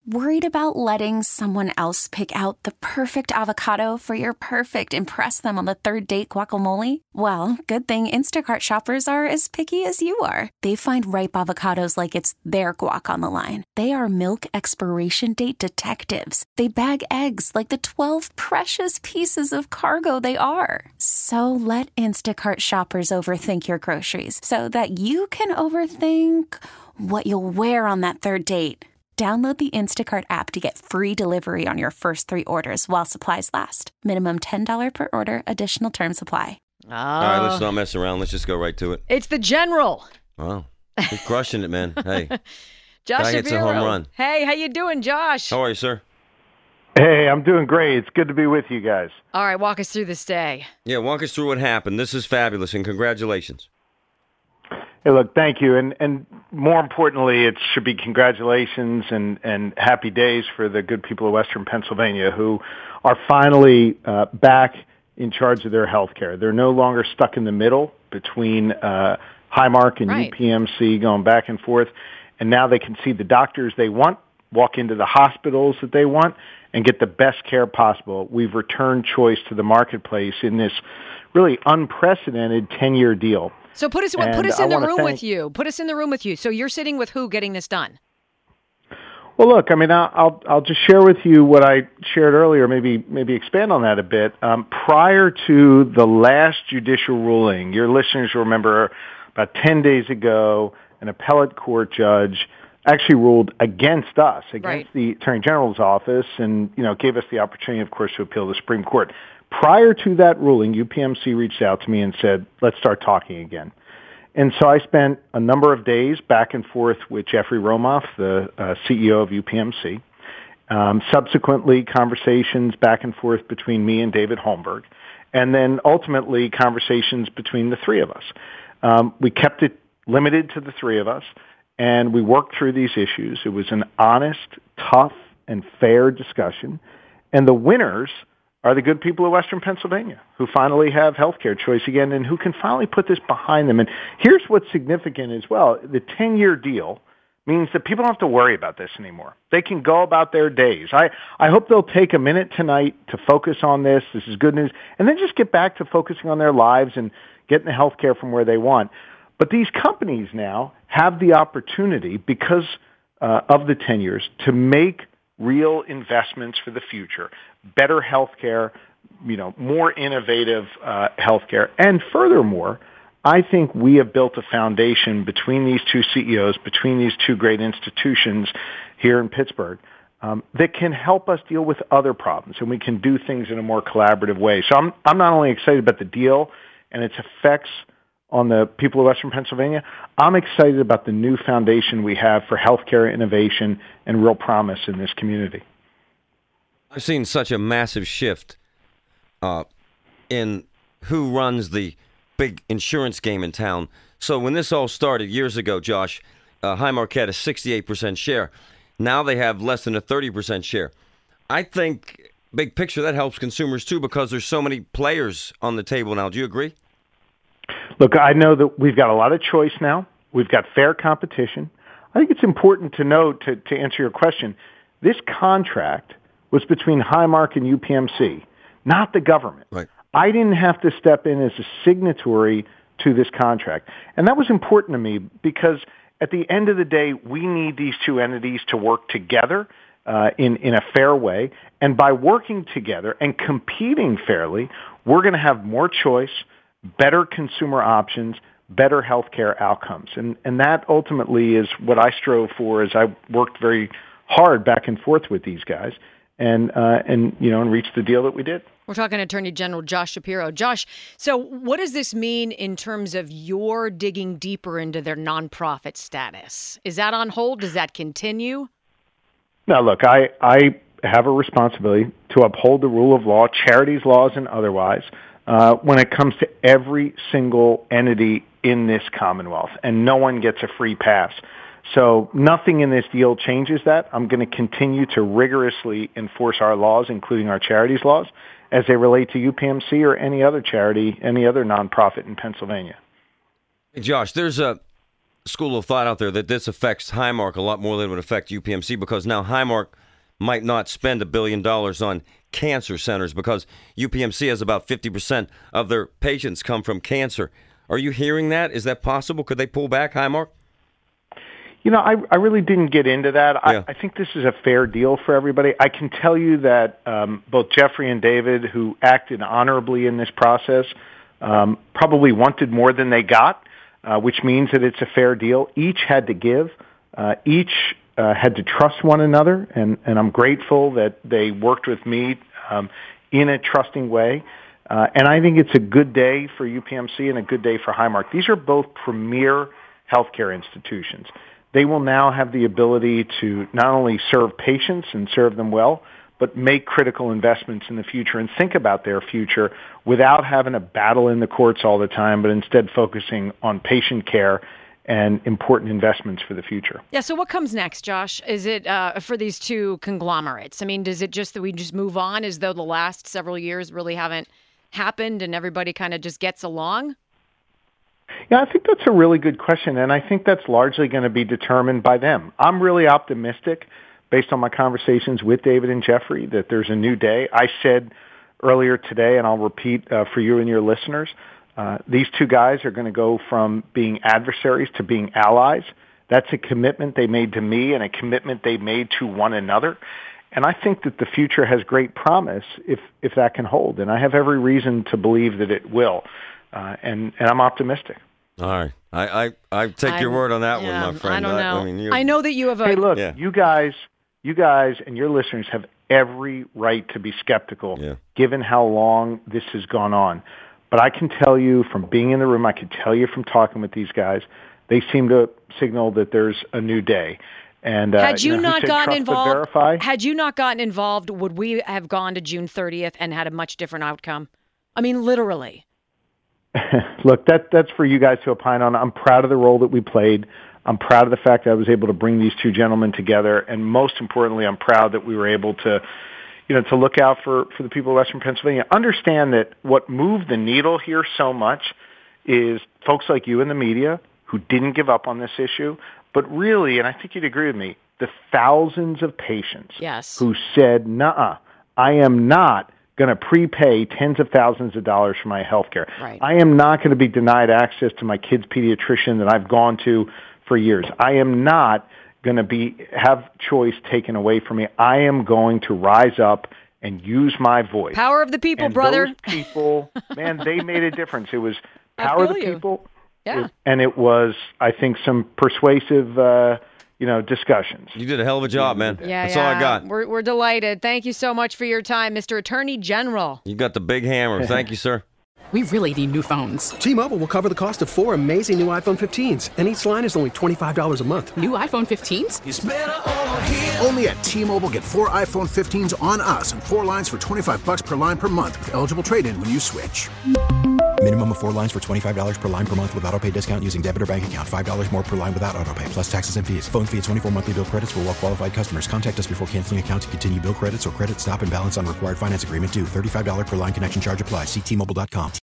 Worried about letting someone else pick out the perfect avocado for your perfect impress them on the third date guacamole? Well, good thing Instacart shoppers are as picky as you are. They find ripe avocados like it's their guac on the line. They are milk expiration date detectives. They bag eggs like the 12 precious pieces of cargo they are. So let Instacart shoppers overthink your groceries so that you can overthink what you'll wear on that third date. Download the Instacart app to get free delivery on your first 3 orders while supplies last. Minimum $10 per order. Additional terms apply. All right, let's not mess around. Let's just go right to it. It's the General. Wow. He's crushing it, man. Hey. Josh Guy hits a Shapiro. home run. Hey, how you doing, Josh? How are you, sir? Hey, I'm doing great. It's good to be with you guys. All right, walk us through this day. Yeah, walk us through what happened. This is fabulous, and congratulations. Hey, look, thank you. And more importantly, it should be congratulations and happy days for the good people of Western Pennsylvania who are finally back in charge of their health care. They're no longer stuck in the middle between Highmark and Right. UPMC going back and forth. And now they can see the doctors they want, walk into the hospitals that they want, and get the best care possible. We've returned choice to the marketplace in this really unprecedented 10-year deal. So put us in the room with you. Put us in the room with you. So you're sitting with who getting this done? Well, look, I mean, I'll just share with you what I shared earlier. Maybe expand on that a bit. Prior to the last judicial ruling, your listeners will remember about 10 days ago, an appellate court judge actually ruled against us, against the Attorney General's office, and gave us the opportunity, of course, to appeal to the Supreme Court. Prior to that ruling, UPMC reached out to me and said, let's start talking again. And so I spent a number of days back and forth with Jeffrey Romoff, the CEO of UPMC. Subsequently, conversations back and forth between me and David Holmberg. And then ultimately, conversations between the three of us. We kept it limited to the three of us, and we worked through these issues. It was an honest, tough, and fair discussion. And the winners are the good people of Western Pennsylvania who finally have healthcare choice again and who can finally put this behind them. And here's what's significant as well. The 10-year deal means that people don't have to worry about this anymore. They can go about their days. I hope they'll take a minute tonight to focus on this. This is good news. And then just get back to focusing on their lives and getting the healthcare from where they want. But these companies now have the opportunity, because of the 10 years, to make real investments for the future, better healthcare, more innovative healthcare. And furthermore, I think we have built a foundation between these two CEOs, between these two great institutions here in Pittsburgh, that can help us deal with other problems, and we can do things in a more collaborative way. So I'm not only excited about the deal and its effects on the people of Western Pennsylvania, I'm excited about the new foundation we have for healthcare innovation and real promise in this community. I've seen such a massive shift in who runs the big insurance game in town. So when this all started years ago, Josh, Highmark had a 68% share. Now they have less than a 30% share. I think, big picture, that helps consumers too, because there's so many players on the table now. Do you agree? Look, I know that we've got a lot of choice now. We've got fair competition. I think it's important to note, to answer your question, this contract was between Highmark and UPMC, not the government. Right. I didn't have to step in as a signatory to this contract. And that was important to me because at the end of the day, we need these two entities to work together in a fair way. And by working together and competing fairly, we're going to have more choice, better consumer options, better healthcare outcomes. And that ultimately is what I strove for as I worked very hard back and forth with these guys and reached the deal that we did. We're talking Attorney General Josh Shapiro. Josh, so what does this mean in terms of your digging deeper into their nonprofit status? Is that on hold? Does that continue? Now, look, I have a responsibility to uphold the rule of law, charities laws and otherwise, when it comes to every single entity in this Commonwealth, and no one gets a free pass. So nothing in this deal changes that. I'm going to continue to rigorously enforce our laws, including our charities laws, as they relate to UPMC or any other charity, any other nonprofit in Pennsylvania. Hey, Josh, there's school of thought out there that this affects Highmark a lot more than it would affect UPMC, because now Highmark might not spend $1 billion on cancer centers because UPMC has about 50% of their patients come from cancer. Are you hearing that? Is that possible? Could they pull back, Highmark? I really didn't get into that. Yeah. I think this is a fair deal for everybody. I can tell you that both Jeffrey and David, who acted honorably in this process, probably wanted more than they got, which means that it's a fair deal. Each had to give. Each had to trust one another, and I'm grateful that they worked with me in a trusting way. And I think it's a good day for UPMC and a good day for Highmark. These are both premier healthcare institutions. They will now have the ability to not only serve patients and serve them well, but make critical investments in the future and think about their future without having a battle in the courts all the time, but instead focusing on patient care and important investments for the future. Yeah, so what comes next, Josh? Is it for these two conglomerates? I mean, does it just that we just move on as though the last several years really haven't happened and everybody kind of just gets along? Yeah, I think that's a really good question, and I think that's largely going to be determined by them. I'm really optimistic, based on my conversations with David and Jeffrey, that there's a new day. I said earlier today, and I'll repeat for you and your listeners, these two guys are going to go from being adversaries to being allies. That's a commitment they made to me and a commitment they made to one another. And I think that the future has great promise if that can hold. And I have every reason to believe that it will. And I'm optimistic. All right. I take your word on that one, my friend. I don't know. I I know that you have a... Hey, look, you guys and your listeners have every right to be skeptical, given how long this has gone on. But I can tell you from being in the room, I can tell you from talking with these guys, they seem to signal that there's a new day. And had you not gotten involved, would we have gone to June 30th and had a much different outcome? I mean, literally. Look, that's for you guys to opine on. I'm proud of the role that we played. I'm proud of the fact that I was able to bring these two gentlemen together, and most importantly, I'm proud that we were able to, to look out for the people of Western Pennsylvania. Understand that what moved the needle here so much is folks like you in the media who didn't give up on this issue, but really, and I think you'd agree with me, the thousands of patients who said, "Nuh-uh, I am not going to prepay tens of thousands of dollars for my health care. Right. I am not going to be denied access to my kid's pediatrician that I've gone to for years. I am not going to have choice taken away from me. I am going to rise up and use my voice." Power of the people, and brother. Those people, man, they made a difference. It was power of the people. Yeah. And it was, I think, some persuasive discussions. You did a hell of a job, man. Yeah, That's all I got. We're delighted. Thank you so much for your time, Mr. Attorney General. You got the big hammer. Thank you, sir. We really need new phones. T-Mobile will cover the cost of 4 amazing new iPhone 15s, and each line is only $25 a month. New iPhone 15s? It's better over here. Only at T-Mobile, get 4 iPhone 15s on us and 4 lines for $25 per line per month with eligible trade-in when you switch. Minimum of 4 lines for $25 per line per month with autopay discount using debit or bank account. $5 more per line without autopay, plus taxes and fees. Phone fee at 24 monthly bill credits for well-qualified customers. Contact us before canceling account to continue bill credits or credit stop and balance on required finance agreement due. $35 per line connection charge applies. See T-Mobile.com.